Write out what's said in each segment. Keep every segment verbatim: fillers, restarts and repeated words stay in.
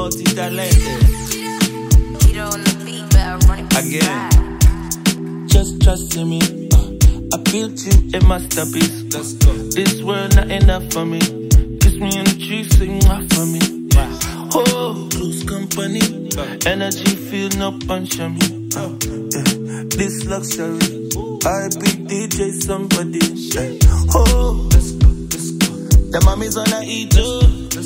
multi-talented. Again, just trust in me. Uh, I built you a masterpiece. Let's go. This world not enough for me. Kiss me in the trees, sing off for me. Wow. Oh, close company. Uh. Energy feel no punch on me. Uh, yeah. This luxury. I be D J somebody. Uh. Oh, let's go, let's go. The mommy's on a eater.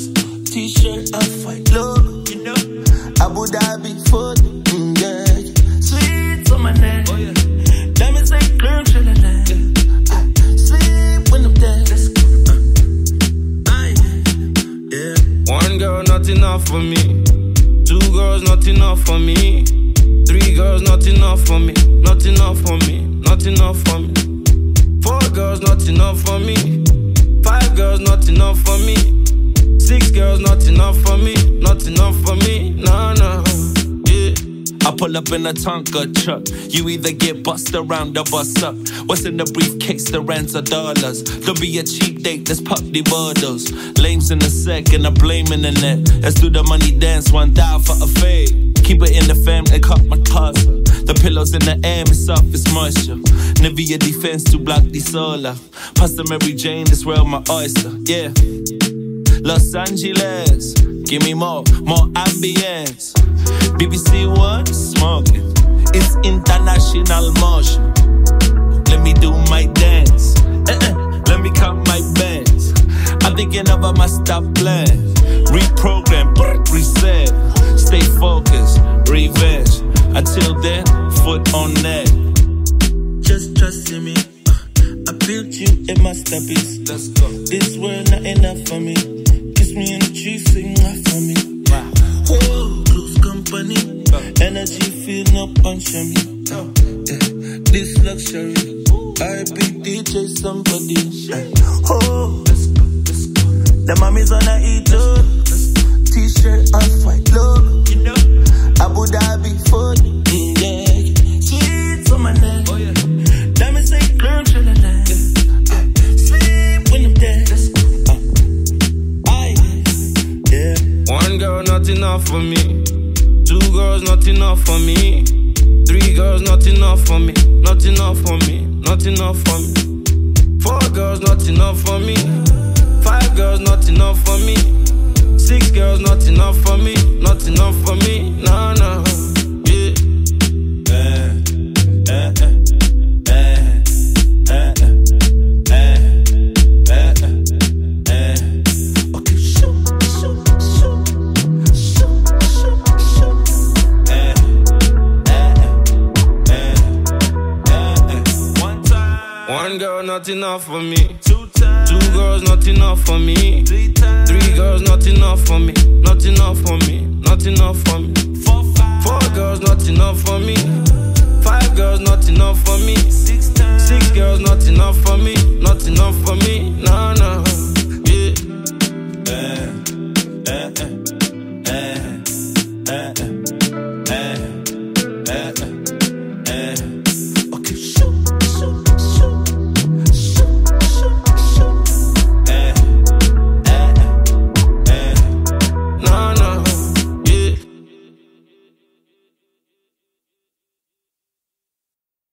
T-shirt and white logo. You know, Abu Dhabi for the mm, yeah. Sweet on my neck. Oh, yeah. Diamonds like clear to the neck. Yeah. I sleep when I'm dead. Let's go. Uh. Aye. Yeah. One girl, not enough for me. Two girls, not enough for me. Three girls, not enough for me. Not enough for me. Not enough for me. Four girls, not enough for me. Five girls, not enough for me. Six girls, not enough for me. Not enough for me. Nah, nah. Yeah. I pull up in a Tonka truck. You either get bust around or bust up. What's in the briefcase? The rands of dollars. Don't be a cheap date, let's pop the bottles. Lames in a sec and I blame in the net. Let's do the money dance, one dial for a fade. Keep it in the fam and cut my cars. The pillows in the air, it's soft, it's moisture. Nivea defense to block the solar. Pasta Mary Jane, this world my oyster. Yeah. Los Angeles, give me more, more ambience. B B C One, smoking. It's international motion. Let me do my dance. Uh-uh. Let me count my bands. I'm thinking of a master plan. Reprogram, reset. Stay focused, revenge. Until then, foot on neck. Just trust in me. Uh, I built you a masterpiece. Let's go. This world not enough for me. Kiss me in the trees, sing off for me. Wow. Whoa, close company. Uh. Energy feel no punch on me. Uh. Yeah. This luxury. I be D J somebody. Uh. Oh, let's go, let's go. The mommy's on a eater. T-shirt and white logo. You know, Abu Dhabi for the mm, yeah. Sweet on my neck. Oh yeah. Diamonds like clear to the neck. Yeah. Uh, sleep when I'm dead. Let's go. Uh. Aye. Yeah. One girl, not enough for me. Two girls, not enough for me. Three girls, not enough for me. Not enough for me. Not enough for me. Four girls, not enough for me. Five girls, not enough for me. Six girls, not enough for me. Not enough for me. Nah, nah. Yeah. Uh, uh, uh, uh, uh, uh, uh, uh. Okay, shoot, shoot, shoot, shoot, shoot, shoot. Uh, uh, uh, uh, uh. One time. One girl, not enough for me. Two times. Two girls, not enough for me. Three times. Three girls, not enough for me. Not enough for me. Not enough for me. Four, five. Four girls, not enough for me. Five girls, not enough for me. Six times. Six girls, not enough for me. Not enough for me. Nah, nah.